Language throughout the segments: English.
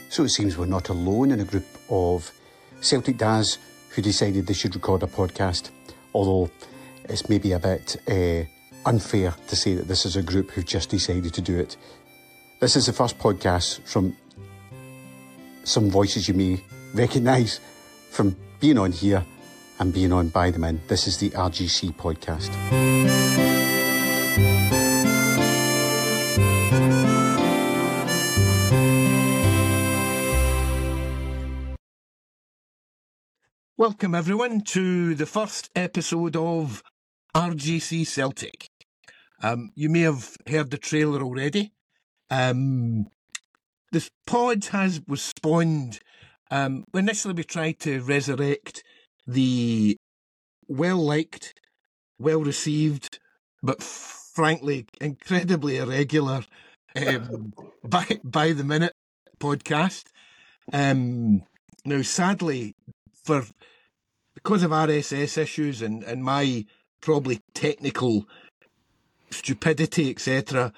So it seems we're not alone in a group of Celtic dads who decided they should record a podcast, although it's maybe a bit unfair to say that this is a group who've just decided to do it. This is the first podcast from some voices you may recognise from being on here and being on By the Min. This is the RGC podcast. Welcome everyone to the first episode of RGC Celtic. You may have heard the trailer already. This pod was spawned. Initially we tried to resurrect the well-liked, well-received, but frankly incredibly irregular by the minute podcast. Now sadly, because of RSS issues and my probably technical stupidity, etc.,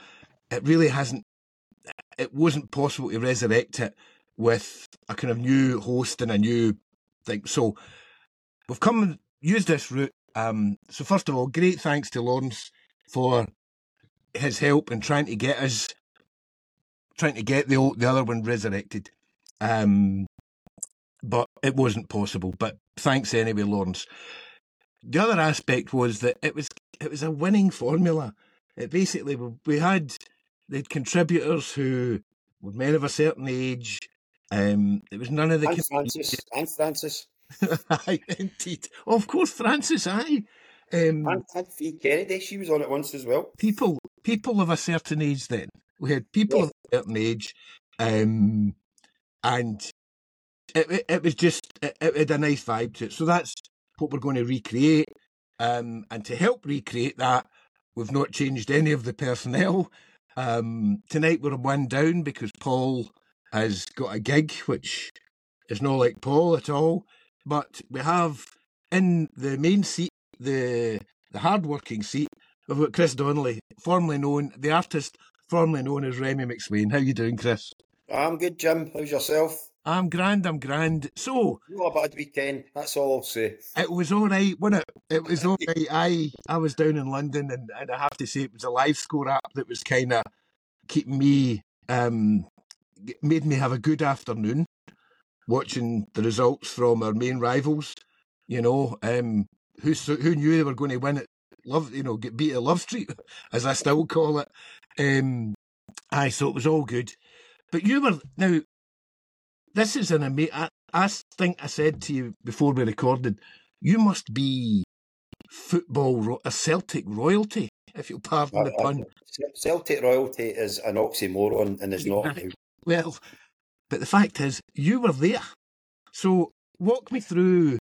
it wasn't possible to resurrect it with a kind of new host and a new thing. So we've used this route. So first of all, great thanks to Lawrence for his help in trying to get the other one resurrected. But it wasn't possible. But thanks anyway, Lawrence. The other aspect was that it was a winning formula. It basically, we had the contributors who were men of a certain age. It was none of the... And Francis. Aye, indeed. Oh, of course, Francis, aye. And Fee Kennedy, she was on it once as well. People of a certain age then. We had people of a certain age. And... It was just, it had a nice vibe to it. So that's what we're going to recreate. And to help recreate that, we've not changed any of the personnel. Tonight we're one down because Paul has got a gig, which is not like Paul at all. But we have in the main seat, the hard-working seat, we've got Chris Donnelly, the artist formerly known as Remy McSwain. How you doing, Chris? I'm good, Jim. How's yourself? I'm grand. So... Not a bad weekend, that's all I'll say. It was all right, wasn't it? It was all right. I was down in London and I have to say it was a live score app that was kind of keeping me... made me have a good afternoon watching the results from our main rivals. You know, who knew they were going to win at get beat at Love Street, as I still call it. So it was all good. But you were... Now... This is an amazing... I think I said to you before we recorded, you must be a Celtic royalty, if you'll pardon the pun. Celtic royalty is an oxymoron and is not... Well, but the fact is, you were there. So walk me through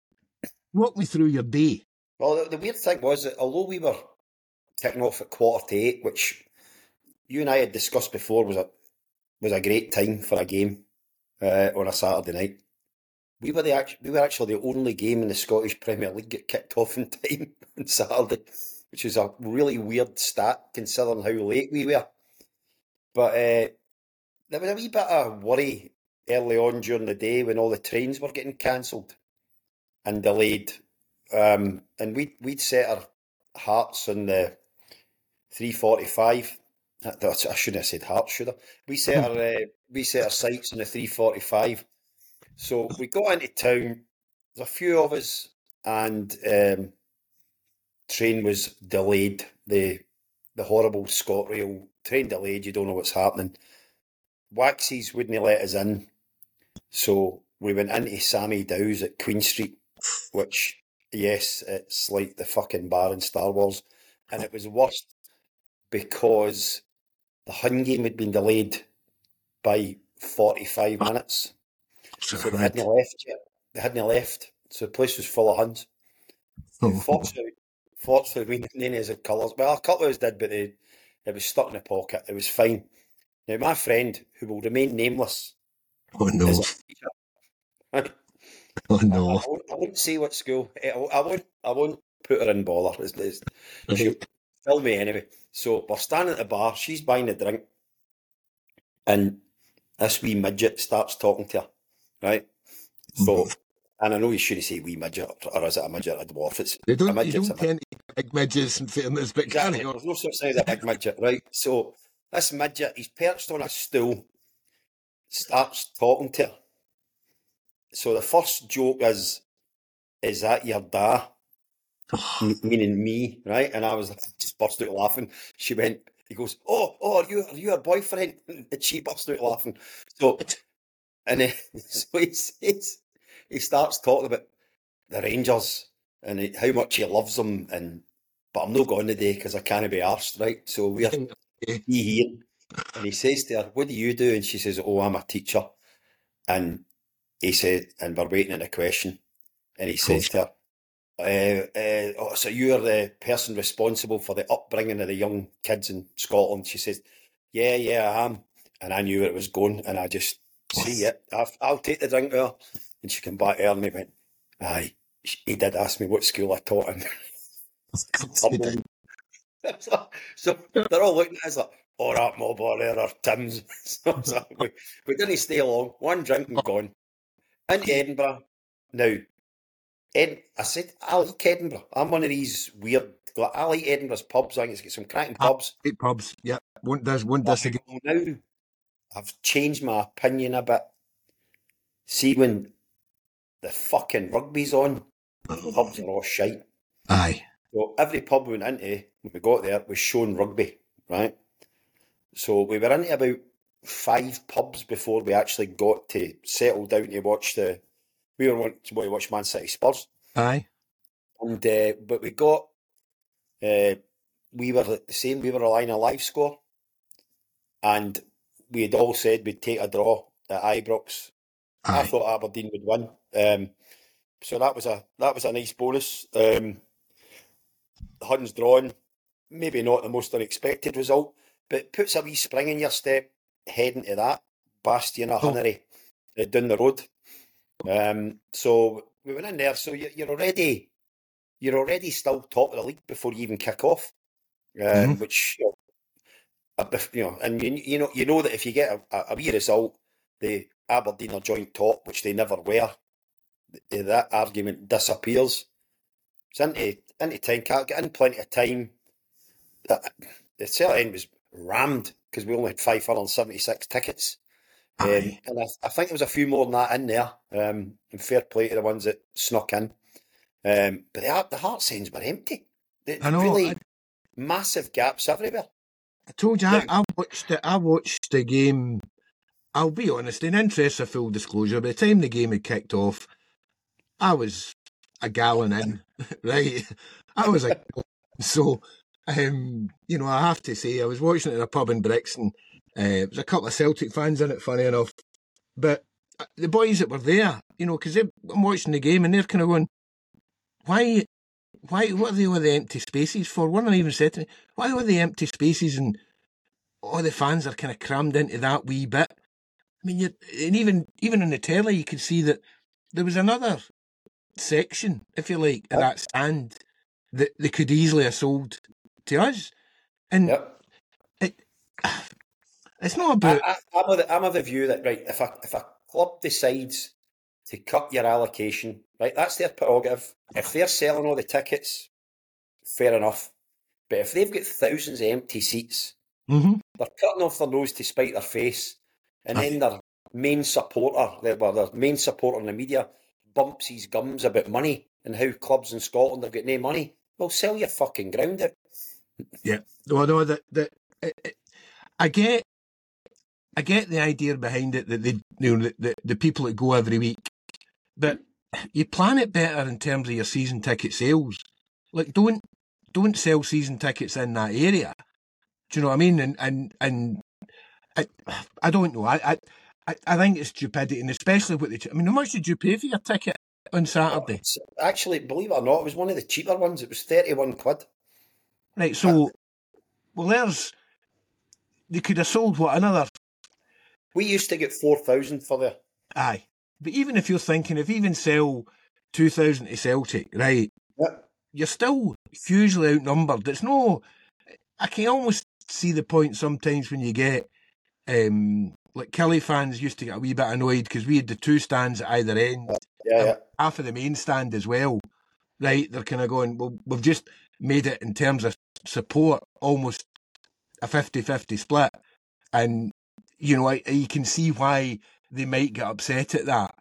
your day. Well, the weird thing was that although we were kicking off at 7:45, which you and I had discussed before was a great time for a game, on a Saturday night. We were actually the only game in the Scottish Premier League get kicked off in time on Saturday, which is a really weird stat considering how late we were. But there was a wee bit of worry early on during the day when all the trains were getting cancelled and delayed. And we'd set our hearts on the 3:45. I shouldn't have said hearts, should I? We set our sights on the 3:45. So we got into town. There's a few of us, and train was delayed. The horrible ScotRail train delayed. You don't know what's happening. Waxies wouldn't let us in, so we went into Sammy Dow's at Queen Street, which, yes, it's like the fucking bar in Star Wars, and it was worse because the Hun game had been delayed by 45 minutes. So they hadn't left yet. They hadn't left. So the place was full of Huns. Fortunately, we didn't any of the colours. Well, a couple of us did, but it was stuck in the pocket. It was fine. Now, my friend, who will remain nameless... Oh, no. Oh, no. I won't say what school. I won't put her in bother. She'll tell me anyway. So we're standing at the bar. She's buying a drink. And this wee midget starts talking to her, right? So, and I know you shouldn't say wee midget, or is it a midget or a dwarf? It's They a don't. You midget's don't tend to big midgets in fairness, but exactly. carry on. There's no such thing as a big midget, right? So this midget, he's perched on a stool, starts talking to her. So the first joke is that your dad? Meaning me, right? And I was just burst out laughing. She went, he goes, oh, are you her boyfriend? And she burst out laughing. So, and then, so he starts talking about the Rangers and how much he loves them, but I'm not going today because I can't be arsed, right? So we're here, and he says to her, "What do you do?" And she says, "Oh, I'm a teacher." And he said, and we're waiting on a question, and he says to her, so you're the person responsible for the upbringing of the young kids in Scotland. She says, yeah, I am. And I knew where it was going, and I just, see it, I'll take the drink to her. And she came back there and he went, aye, he did ask me what school I taught him. So they're all looking at us like, all right, mob or there are Tim's. So we didn't stay long, one drink and gone. In Edinburgh, now, I said, I like Edinburgh. I'm one of these weird, I like Edinburgh's pubs. I think it's got some cracking pubs. Great pubs, yeah. Won't disagree. Now, I've changed my opinion a bit. See, when the fucking rugby's on, the pubs are all shite. Aye. So every pub we went into, when we got there, was showing rugby, right? So we were into about 5 pubs before we actually got to settle down to watch we were wanting to watch Man City Spurs. Aye. And but we got, we were the same. We were relying on a live score, and we had all said we'd take a draw at Ibrox. Aye. I thought Aberdeen would win, so that was a nice bonus. Huns drawn, maybe not the most unexpected result, but puts a wee spring in your step heading to that bastion of Hunnery down the road. So we went in there. So you're already still top of the league before you even kick off, which and you know that if you get a wee result, the Aberdeen are joint top, which they never were. That argument disappears. It's into time. Can't get in plenty of time. The Celtic end was rammed because we only had 576 tickets. And I think there was a few more than that in there. And fair play to the ones that snuck in. But the Hearts ends were empty. I know. Really massive gaps everywhere. I told you, I watched the game. I'll be honest, in interest of full disclosure, by the time the game had kicked off, I was a gallon in, right? I was a so, I have to say, I was watching it in a pub in Brixton. There was a couple of Celtic fans in it, funny enough. But the boys that were there, because I'm watching the game and they're kind of going, why, what are they all the empty spaces for? One of them even said to me, why are the empty spaces and all the fans are kind of crammed into that wee bit? I mean, and even on the telly, you could see that there was another section, if you like, of that stand that they could easily have sold to us. And it's not about... I'm of the view that, right, if a club decides to cut your allocation, right, that's their prerogative. If they're selling all the tickets, fair enough. But if they've got thousands of empty seats, they're cutting off their nose to spite their face, and then their main supporter in the media bumps his gums about money and how clubs in Scotland have got no money. Well, sell your fucking ground out. Yeah. Well, no, I get the idea behind it that the people that go every week, but you plan it better in terms of your season ticket sales. Like, don't sell season tickets in that area. Do you know what I mean? And I don't know. I think it's stupidity, and especially how much did you pay for your ticket on Saturday? Actually, believe it or not, it was one of the cheaper ones. It was 31 quid. Right, so, they could have sold another... We used to get 4,000 for there. Aye. But even if you're thinking, if you even sell 2,000 to Celtic, right, you're still hugely outnumbered. It's no... I can almost see the point sometimes when you get like Kelly fans used to get a wee bit annoyed because we had the two stands at either end, Yeah. half of the main stand as well. Right, they're kind of going, well, we've just made it in terms of support almost a 50-50 split. And, you know, you can see why they might get upset at that.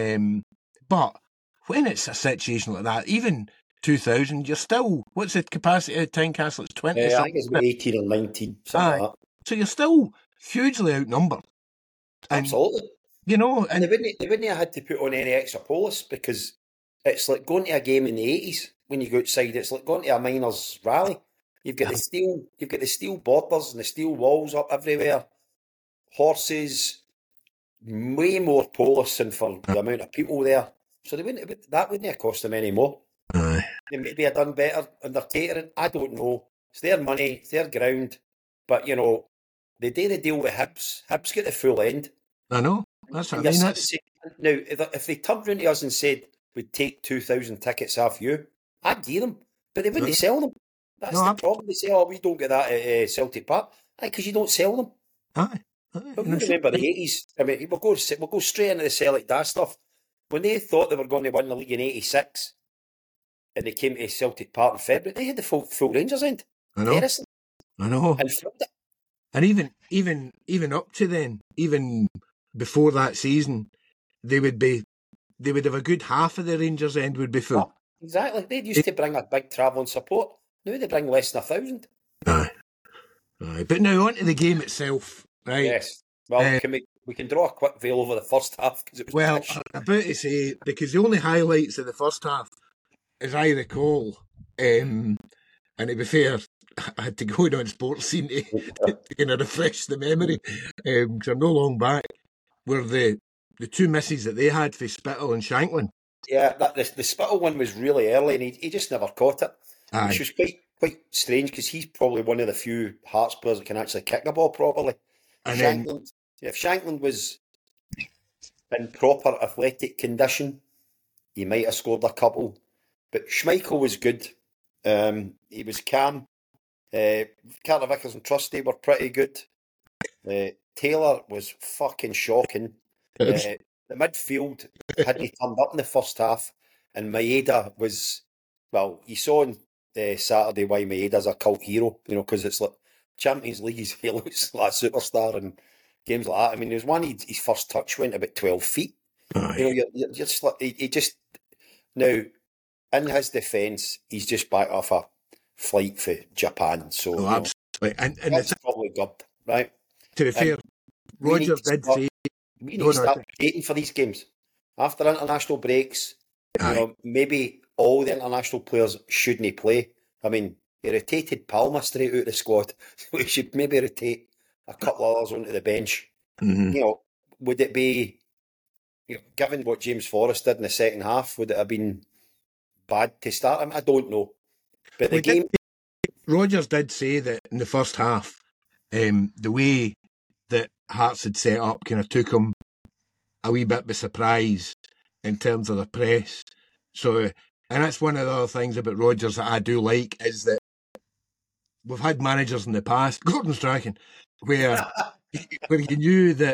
But when it's a situation like that, even 2,000, you're still, what's the capacity of Tynecastle? It's 20 I something. think it's about 18 or 19, something like that. So you're still hugely outnumbered. And, Absolutely. you know, and they wouldn't have had to put on any extra police because it's like going to a game in the 80s when you go outside. It's like going to a miners' rally. You've got the steel borders and the steel walls up everywhere. Horses, way more policing for the amount of people there. So that wouldn't have cost them any more. Aye. They maybe have done better under catering. I don't know. It's their money, it's their ground. But you know, they did a deal with Hibs. Hibs get the full end. I know. That's what I And mean. you're That's, now, if they turned around to us and said we'd take 2,000 tickets off you, I'd give them, but they wouldn't sell them. That's No, the problem. They say, "Oh, we don't get that at Celtic Park," because you don't sell them. aye. But we remember the 80s. I mean, we'll go straight into the Celtic Dash stuff. When they thought they were going to win the league in '86, and they came to Celtic Park in February, they had the full Rangers end. I know. I know. And flipped it. And even up to then, even before that season, they would have a good half of the Rangers end would be full. Oh, exactly. They used to bring a big travelling support. Now they bring less than 1,000. Aye. But now on to the game itself, right? Yes. Well, we can draw a quick veil over the first half because it was. Well, I'm about to say, because the only highlights of the first half, as I recall, and to be fair, I had to go on Sports Scene to kind of refresh the memory, because I'm no long back, were the two misses that they had for Spittle and Shanklin. Yeah, the Spittle one was really early and he just never caught it. Aye. Which was quite strange because he's probably one of the few Hearts players that can actually kick the ball properly. And If Shanklin was in proper athletic condition, he might have scored a couple. But Schmeichel was good. He was calm. Carter Vickers and Trusty were pretty good. Taylor was fucking shocking. The midfield hadn't turned up in the first half, and Maeda was, well, you saw on Saturday why Maeda's a cult hero, you know, because it's like Champions League, he looks like a superstar and games like that. I mean, there's one, his first touch went about 12 feet. Aye. You know, you're just like, he just, now, in his defence, he's just back off a flight for Japan, so absolutely. And that's probably good, right? To be fair, Rogers did say we need to start waiting for these games after international breaks. Aye. You know, maybe all the international players shouldn't play. I mean, he rotated Palma straight out of the squad. We should maybe rotate a couple of others onto the bench. Mm-hmm. You know, would it be, you know, given what James Forrest did in the second half, would it have been bad to start him? I don't know. But Rogers did say that in the first half, the way that Hearts had set up kind of took him a wee bit by surprise in terms of the press. So, and that's one of the other things about Rogers that I do like, is that we've had managers in the past, Gordon Strachan, where you knew that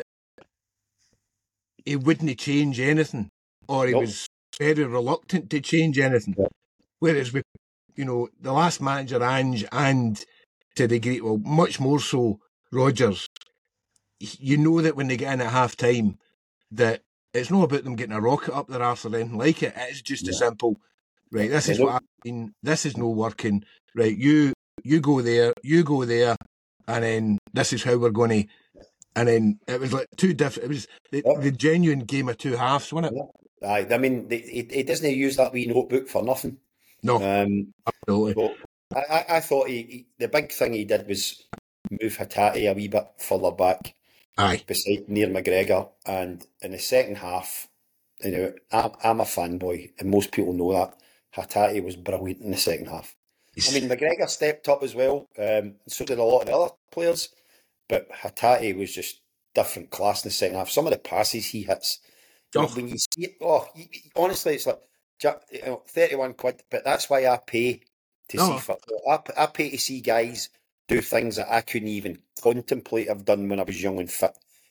he wouldn't change anything, or he was very reluctant to change anything. Yeah. Whereas with, you know, the last manager, Ange, and to a degree, well, much more so Rogers, you know that when they get in at half time, that it's not about them getting a rocket up their arse or anything like it. It's just a simple, right, this is what I've been, this is no working, right, you go there, and then this is how we're going to, and then it was like two different, it was the genuine game of two halves, wasn't it? Yeah. Aye, I mean, he doesn't use that wee notebook for nothing. No, absolutely. I thought the big thing he did was move Hatate a wee bit further back. Aye. Beside near McGregor, and in the second half, you know, I'm a fanboy, and most people know that. Hatate was brilliant in the second half. I mean, McGregor stepped up as well, so did a lot of the other players, but Hatate was just different class in the second half. Some of the passes he hits, when you see it, honestly, it's like, you know, 31 quid, but that's why I pay to see football. I pay to see guys do things that I couldn't even contemplate I've done when I was young and fit.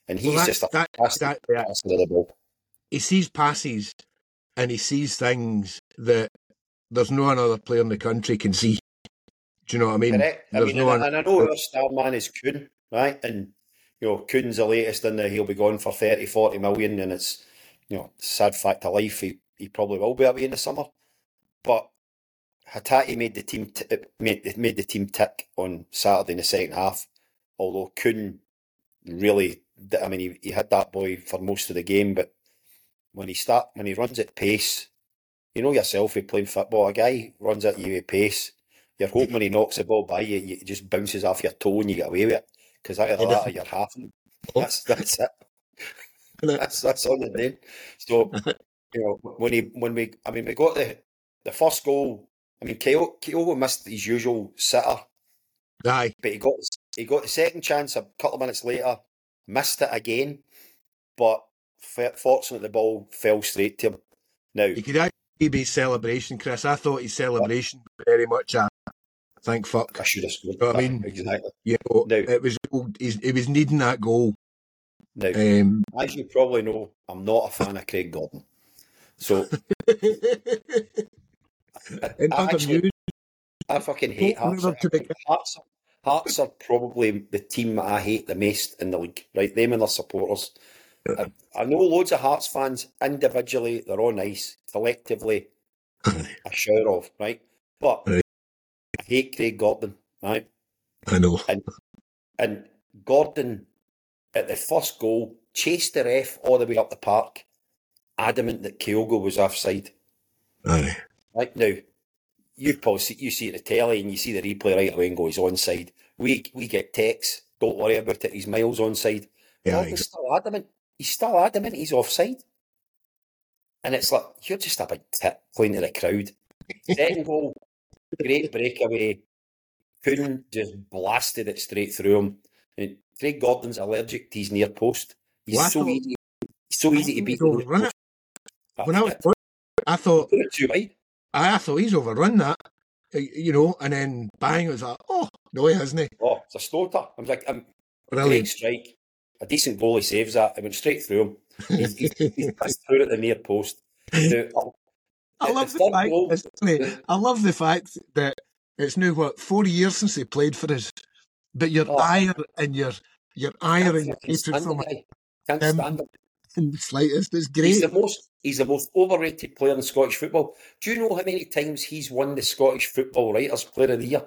And he's just a fantastic passer of the ball. He sees passes and he sees things that there's no another player in the country can see. Do you know what I mean? Correct. I know our star man is Kuhn, right? And, Kuhn's the latest in he'll be gone for 30, 40 million, and it's, sad fact of life, he probably will be away in the summer. But Hatate made the team made the team tick on Saturday in the second half, although Kuhn really, he had that boy for most of the game, but when he runs at pace, you know yourself, you're playing football, a guy runs at you at pace, you're hoping when he knocks the ball by you, it just bounces off your toe and you get away with it, because either that or you're half. That's it. That's all the name. So, when we got the first goal, Kyogo missed his usual sitter. Aye. But he got the second chance a couple of minutes later, missed it again, but fortunately the ball fell straight to him. Now, you could actually be celebration, Chris. I thought his celebration was very much a thank fuck. I should have scored. You know what I mean? Exactly. Now, it was needing that goal. Now, as you probably know, I'm not a fan of Craig Gordon. So I fucking hate Hearts. Hearts are probably the team that I hate the most in the league, right? Them and their supporters. I know loads of Hearts fans. Individually, they're all nice. Collectively, a shower of, right? But I hate Craig Gordon, right? I know. And Gordon, at the first goal, chased the ref all the way up the park, adamant that Kyogo was offside. Aye. Right now, you see it at the telly and you see the replay right away and go, he's onside. We get texts, don't worry about it, he's miles onside. Yeah, Gordon's still adamant. He's still adamant he's offside. And it's like, you're just a big tit playing to the crowd. Second goal, great breakaway. Kuhn just blasted it straight through him. And Craig Gordon's allergic to his near post. He's so easy to beat. When I was playing, I thought he's overrun that, and then bang, it was like, oh, no, he hasn't. Oh, it's a slaughter. I was like, great strike. A decent goal, he saves that. It went straight through him. He's passed through at the near post. I love the fact that it's now, 4 years since he played for us, but your ire and your hatred from him. Can't stand him. In the slightest. It's great. He's the most overrated player in Scottish football. Do you know how many times he's won the Scottish Football Writers Player of the Year?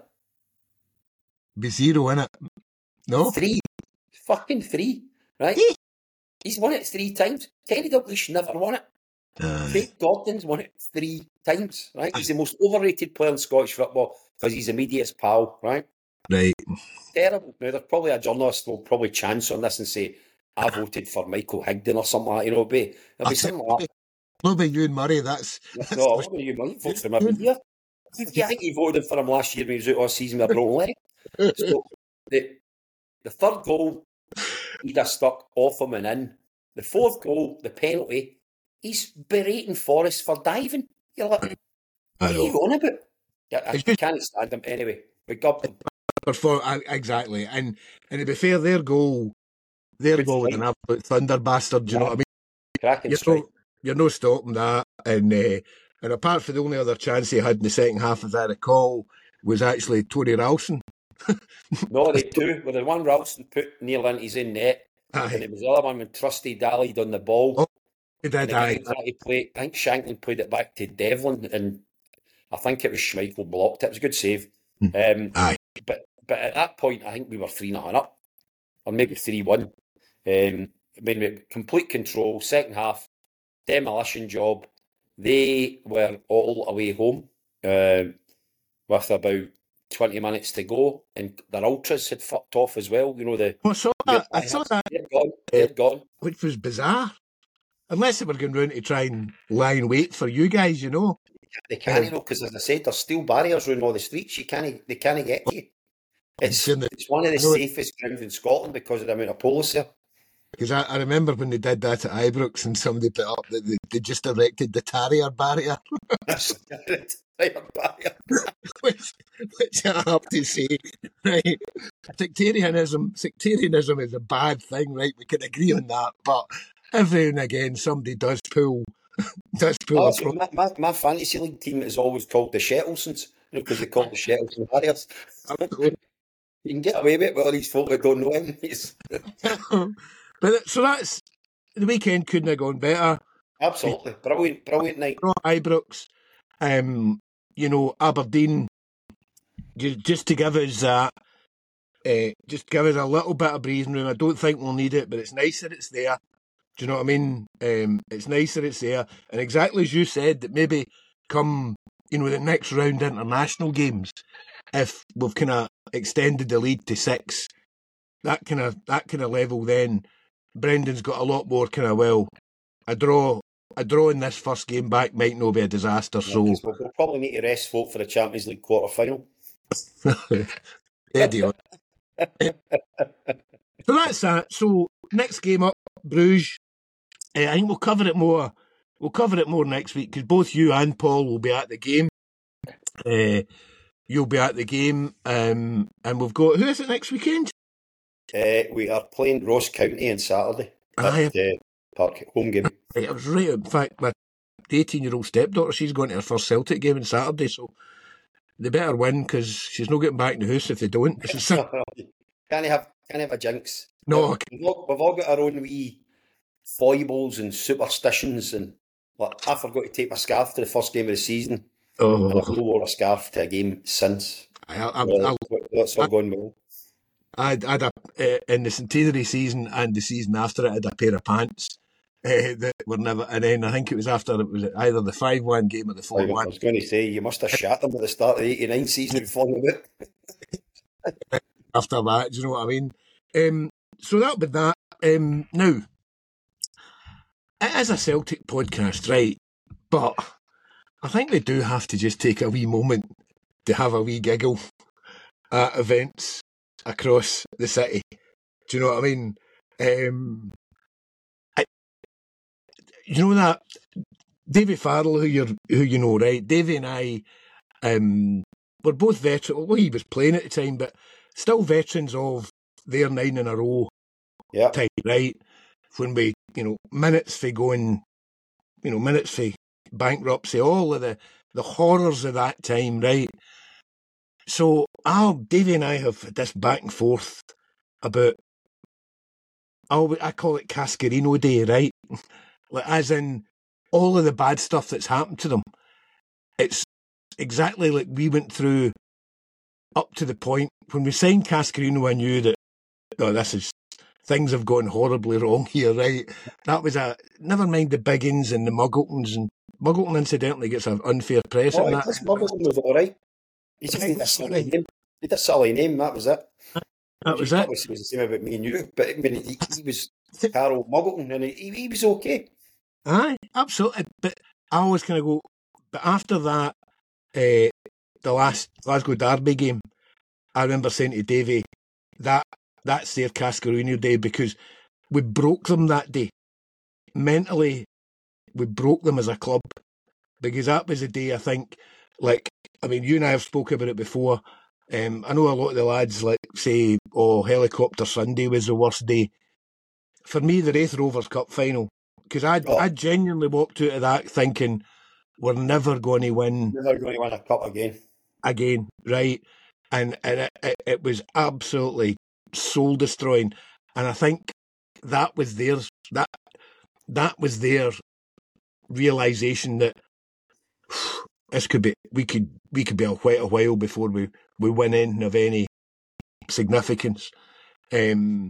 Be 0, innit? No? 3. Fucking 3. Right? He's won it 3 times. Kenny Dalglish never won it. Craig Gordon's won it 3 times. Right? He's the most overrated player in Scottish football because he's immediate pal. Right? Right. Terrible. Now, there's probably a journalist will probably chance on this and say, I voted for Michael Higdon or something like that. It'll be something like that. What about you and Murray? That's no, what about you, Murray? Voted for him every year. Yeah, I think he voted for him last year when he was out all season with a broken leg. So the third goal, he just stuck off him and in. The fourth goal, the penalty, he's berating Forrest for diving. You're like, what are you on about? Yeah, I can't stand him anyway. We got him. Exactly. And to be fair, their goal was an absolute thunder bastard. Do you know what I mean? Cracking strike. You're no stopping that. And apart from the only other chance he had in the second half, as I recall, was actually Tony Ralston. No, they two. Well, the one Ralston put near into his in net, and it was the other one when Trusty dallied on the ball. Oh, he did. I think Shankland played it back to Devlin, and I think it was Schmeichel blocked it. It was a good save. But at that point, I think we were 3-0 up, or maybe 3-1. Complete control. Second half, demolition job. They were all away home with about 20 minutes to go, and their ultras had fucked off as well. You know I saw that. They're gone. Which was bizarre. Unless they were going round to try and lie in wait for you guys, you know. They can't, because as I said, there's steel barriers around all the streets. They can't get to you. It's one of the safest grounds in Scotland because of the amount of police there. Because I remember when they did that at Ibrox and somebody put up that they just erected the Tarrier barrier. which I have to say, right, sectarianism is a bad thing, right? We can agree on that, but every and again somebody does pull a pro. My fantasy league team is always called the Shettlesons, because they call the Shettleston Harriers. You can get away with it with all these folk that don't know him. But so that's the weekend. Couldn't have gone better. Absolutely, brilliant night. Ibrox, Aberdeen. Just to give us that, just give us a little bit of breathing room. I don't think we'll need it, but it's nice that it's there. Do you know what I mean? It's nice that it's there, and exactly as you said, that maybe come the next round international games, if we've kind of extended the lead to 6, that kind of level, then Brendan's got a lot more kind of a draw in this first game back might not be a disaster. So we'll probably need to rest folk for the Champions League quarter final. Idiot. So that's that. So next game up, Bruges. I think we'll cover it more. We'll cover it more next week, because both you and Paul will be at the game. You'll be at the game, and we've got, who is it next weekend? We are playing Ross County on Saturday at the Park, home game. I was right. In fact, my 18-year-old stepdaughter, she's going to her first Celtic game on Saturday, so they better win, because she's not getting back in the house if they don't. Can't have a jinx. No, we've all got our own wee foibles and superstitions, and I forgot to take my scarf to the first game of the season. And I've not wore a scarf to a game since. That's all going well. I had in the centenary season and the season after it, I had a pair of pants that were never. And then I think it was after it was either the 5-1 game or the 4-1. I was going to say, you must have shat them at the start of the '89 season before you went. After that, do you know what I mean? So that'll be that. Now, it is a Celtic podcast, right? But I think we do have to just take a wee moment to have a wee giggle at events across the city. Do you know what I mean? You know that Davy Farrell, who you know, right? Davy and I were both veterans. Well, he was playing at the time, but still veterans of their 9 in a row time, right? When we, minutes for going, minutes for bankruptcy, all of the horrors of that time, right? So Davy and I have this back and forth about, I call it Cascarino Day, right? Like, as in all of the bad stuff that's happened to them. It's exactly like we went through up to the point when we signed Cascarino. I knew that things have gone horribly wrong here, right? That was never mind the Biggins and the Muggletons, and Muggleton incidentally gets an unfair press in that. Muggleton was all right. He just had a silly name. He had a silly name, that was it. That was it. It was the same about me and you, but I mean, he was Carol Muggleton, and he was okay. Aye, absolutely. But I always kind of go, but after that, the last Glasgow Derby game, I remember saying to Davy, that's their Cascarino Day, because we broke them that day. Mentally, we broke them as a club, because that was the day, I think, you and I have spoken about it before. I know a lot of the lads say, Helicopter Sunday was the worst day. For me, the Wraith Rovers Cup final, because I genuinely walked out of that thinking we're never going to win. Never going to win a cup again. Again, right? And it was absolutely soul destroying, and I think that was theirs. That was their realization that this could be. We could be quite a while before we win anything of any significance. And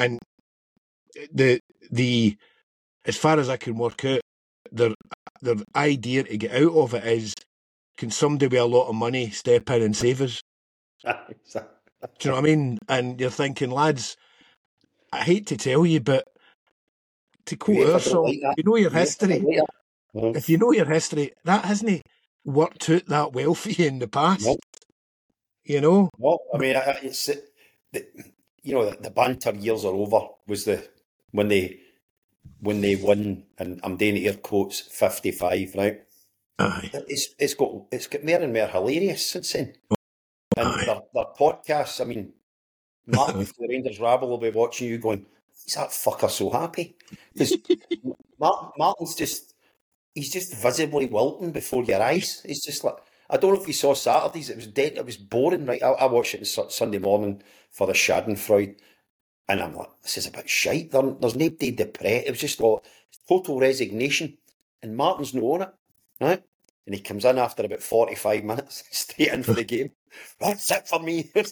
the as far as I can work out, their idea to get out of it is, can somebody with a lot of money step in and save us? Do you know what I mean? And you're thinking, lads, I hate to tell you, but to quote our song, you know your history. If you know your history, that hasn't worked out that well for you in the past. Nope. You know? Well, I mean, it's the banter years are over. Was when they won, and I'm doing air quotes, 55, right? Aye. It's got more and more hilarious since then. And their podcasts, I mean, Martin from the Rangers rabble will be watching you going, "Is that fucker so happy?" Because Martin's he's just visibly wilting before your eyes. He's just like, I don't know if you saw Saturdays. It was dead. It was boring. Right, I watched it on Sunday morning for the Schadenfreude, and I'm like, this is a bit shite. There's nobody depressed. It was just total resignation, and Martin's not on it, right? And he comes in after about 45 minutes, straight in for the game. That's it for me. It's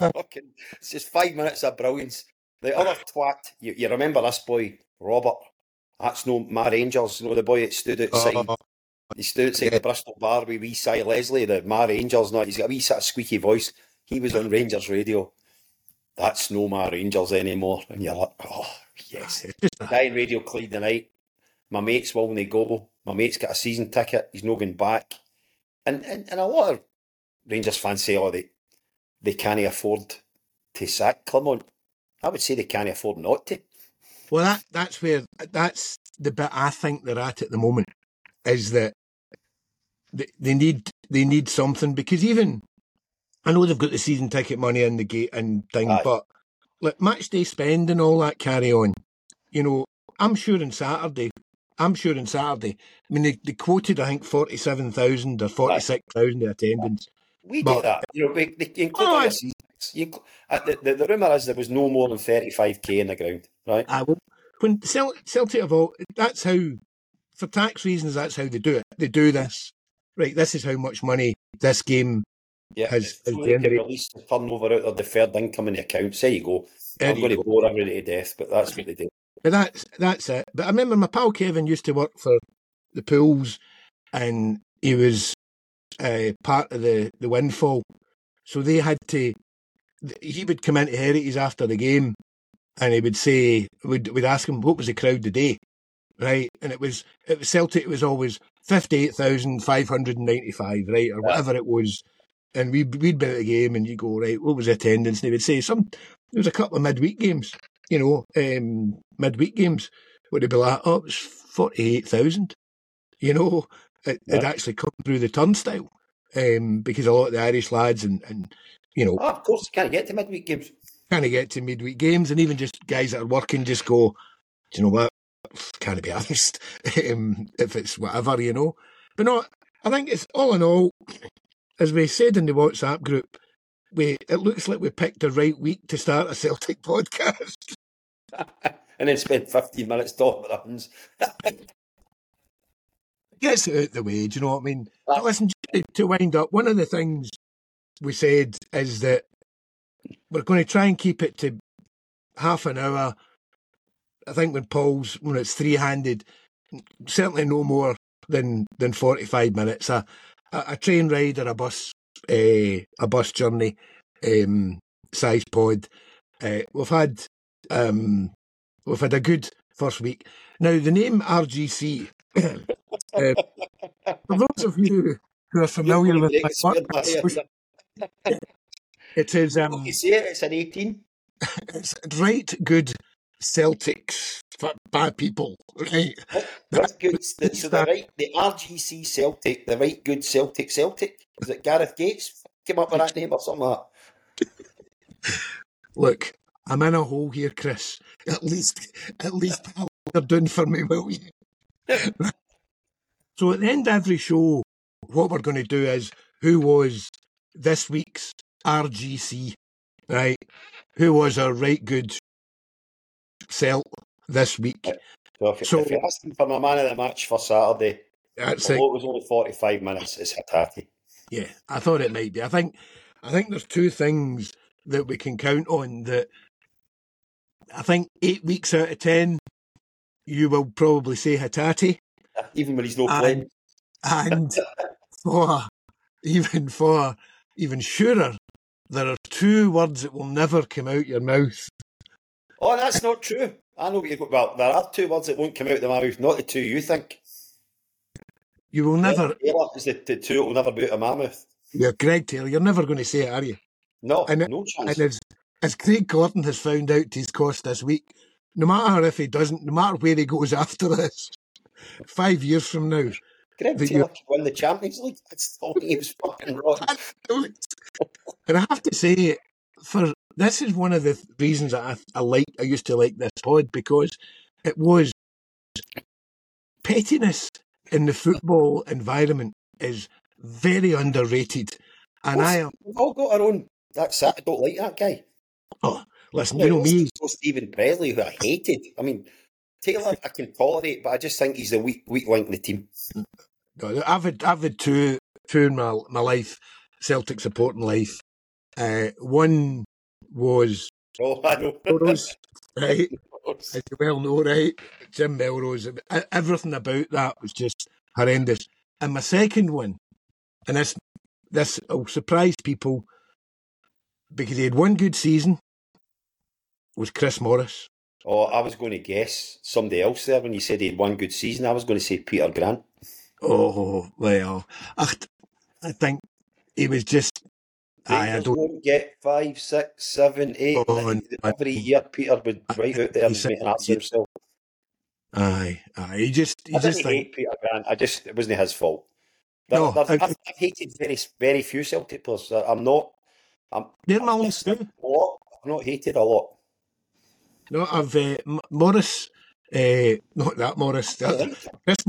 just 5 minutes of brilliance. The other twat, you remember this boy, Robert? That's no my Rangers, the boy that stood outside. He stood outside the Bristol bar with wee Si Leslie, the my Rangers. He's got a wee sort of squeaky voice. He was on Rangers radio. That's no my Rangers anymore. And you're like, oh, yes. Dying Radio Clyde tonight. My mate's willing to go. My mate's got a season ticket. He's not going back. And a lot of Rangers fans say, they can't afford to sack Clermont. I would say they can't afford not to. Well, that's the bit I think they're at the moment, is that they need something, because even I know they've got the season ticket money in the gate and thing, but like match day spend and all that carry on. I'm sure on Saturday. I mean, they quoted, I think, 47,000 or 46,000 attendance. We get that. They include all your seasons. The rumour is there was no more than 35k in the ground, right? When Celtic have all, that's how, for tax reasons, that's how they do it. They do this, right? This is how much money this game has generated. Release the turnover out of deferred income in the accounts. There you go. I'm going to bore everybody to death, but that's what they do. But that's it. But I remember my pal Kevin used to work for the Pools, and he was part of the windfall. So they had to. He would come into Heritage after the game, and he would say, we'd ask him what was the crowd today, right? And it was Celtic. It was always 58,595, right, or whatever it was. And we'd be at the game, and you go, right, what was the attendance? And they would say there was a couple of midweek games. Midweek games, would it be like, it was 48,000. It actually come through the turnstile, because a lot of the Irish lads and of course, you can't get to midweek games. And even just guys that are working just go, do you know what? Can't be honest. If it's whatever, But no, I think it's all in all, as we said in the WhatsApp group, it looks like we picked the right week to start a Celtic podcast. And then spend 15 minutes talking about runs. Gets it out the way, do you know what I mean? But listen, to wind up, one of the things we said is that we're going to try and keep it to half an hour. I think when it's three-handed, certainly no more than 45 minutes. A train ride or a bus journey, size pod. We've had a good first week. Now, the name RGC, for those of you who are familiar with my work, it is. You see it? It's an 18. It's right good Celtics for bad people, right? That's good. The RGC Celtic, the right good Celtic. Is it Gareth Gates came up with that name or something like that? Look, I'm in a hole here, Chris. At least they're doing for me, will you? So at the end of every show, what we're going to do is, who was this week's RGC, right? Who was our right good Celt this week? So if you're asking for my man of the match for Saturday, although it was only 45 minutes, it's Hatate. Yeah, I thought it might be. I think there's two things that we can count on. That I think 8 weeks out of 10, you will probably say Hatate, even when he's not playing. And even surer, there are two words that will never come out your mouth. Oh, that's not true. I know what you've got. Well, there are two words that won't come out of my mouth, not the two you think. You will never. Is the two that will never be out of my mouth. Yeah, Greg Taylor, you're never going to say it, are you? No, no chance. And as Craig Gordon has found out to his cost this week, no matter if he doesn't, no matter where he goes after this, 5 years from now, Greg Taylor could win the Champions League. That's all he was fucking wrong. And I have to say, for this is one of the reasons that I used to like this pod, because it was pettiness in the football environment is very underrated. And we've all got our own. That's it. I don't like that guy. Oh, listen, you know me. So Stephen Presley, who I hated. I mean, Taylor, I can tolerate, but I just think he's the weak link in the team. I've had two in my life, Celtic supporting life. One was I know. Melrose, right? As you well know, right? Jim Melrose. Everything about that was just horrendous. And my second one, and this will surprise people, because he had one good season, was Chris Morris. Oh, I was going to guess somebody else there when you said he had one good season. I was going to say Peter Grant. Oh, well, I think he was just... I don't get 5, 6, 7, 8. Every year Peter would right out there and make an ass of himself. Aye. I didn't hate Peter Grant. It wasn't his fault. I've hated very few Celtic players. I've not hated a lot. No, I've Morris, not that Morris. Chris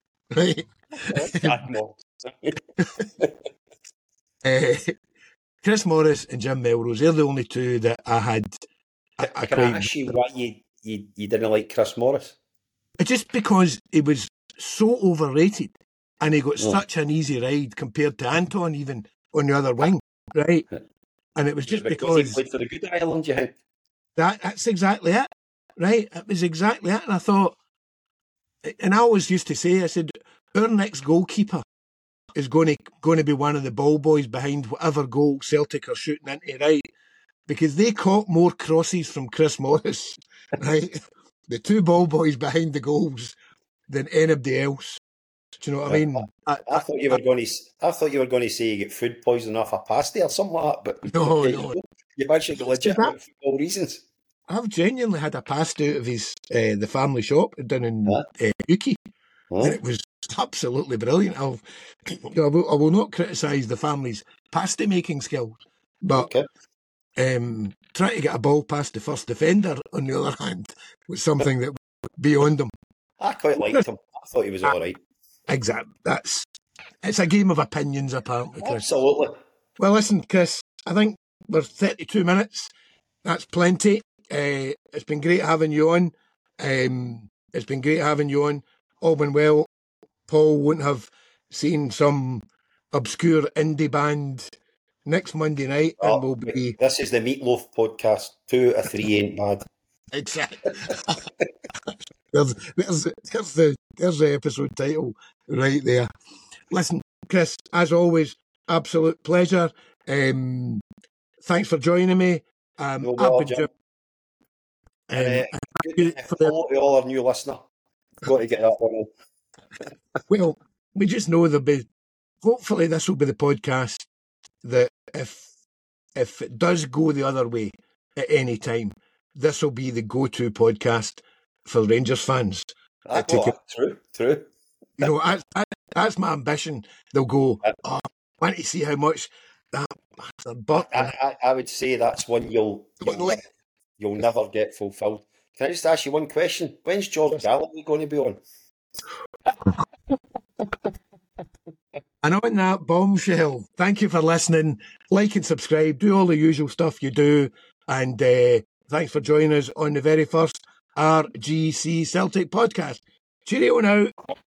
Morris. Chris Morris and Jim Melrose, they're the only two that I had. Can I ask you why you didn't like Chris Morris? Just because he was so overrated and he got such an easy ride compared to Anton, even on the other wing, right? And it was just because he played for the good Ireland, you think? That's exactly it, right? It was exactly it. And I thought, and I always used to say, I said, our next goalkeeper is going to be one of the ball boys behind whatever goal Celtic are shooting into, right? Because they caught more crosses from Chris Morris, right? The two ball boys behind the goals than anybody else. Do you know what I mean? I thought you were going to say you get food poisoning off a pasty or something like that. But no. You've actually got legitimate football reasons. I've genuinely had a pasty out of his the family shop down in Uki, and it was absolutely brilliant. I will not criticise the family's pasty making skills, but trying to get a ball past the first defender, on the other hand, was something that was beyond him. I quite liked him. I thought he was all right. Exactly. It's a game of opinions, apparently, Chris. Absolutely. Well, listen, Chris, I think we're 32 minutes. That's plenty. It's been great having you on. All been well. Paul won't have seen some obscure indie band next Monday night. And we'll be... This is the Meatloaf podcast. 2 or 3 ain't bad. Exactly. There's the episode title right there. Listen, Chris, as always, absolute pleasure. Thanks for joining me. Hello to all our new listener. Got to get that one on. Well, we just know hopefully this will be the podcast that if it does go the other way at any time, this will be the go-to podcast for Rangers fans. True. You know, that's my ambition. They'll go, I want to see how much that buck. I would say that's one you'll never get fulfilled. Can I just ask you one question? When's George Galloway going to be on? And on that bombshell, thank you for listening. Like and subscribe. Do all the usual stuff you do. And thanks for joining us on the very first RGC Celtic podcast. Cheerio now.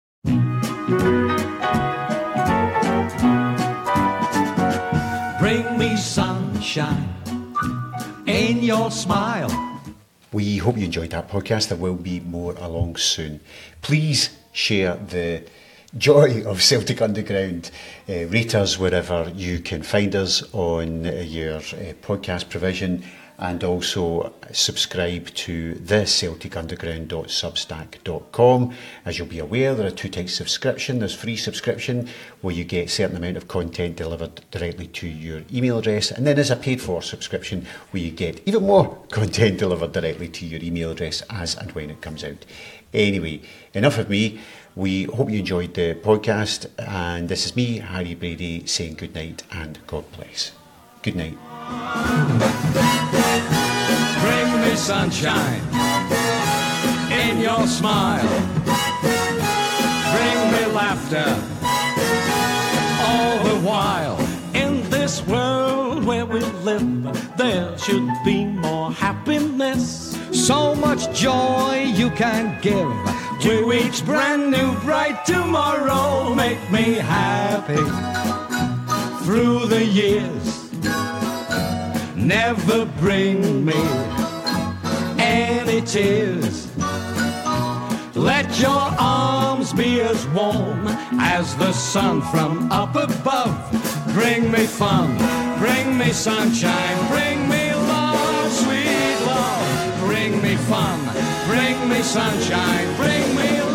Bring me sunshine in your smile. We hope you enjoyed that podcast. There will be more along soon. Please share the joy of Celtic Underground. Rate us wherever you can find us on your podcast provision, and also subscribe to the CelticUnderground.substack.com. As you'll be aware, there are 2 types of subscription. There's free subscription, where you get a certain amount of content delivered directly to your email address, and then there's a paid for subscription, where you get even more content delivered directly to your email address as and when it comes out. Anyway, enough of me. We hope you enjoyed the podcast, and this is me, Harry Brady, saying good night and God bless. Good night. Bring me sunshine in your smile. Bring me laughter all the while. In this world where we live, there should be more happiness. So much joy you can give to each brand new bright tomorrow. Make me happy through the years. Never bring me any tears. Let your arms be as warm as the sun from up above. Bring me fun, bring me sunshine, bring me love, sweet love. Bring me fun, bring me sunshine, bring me love.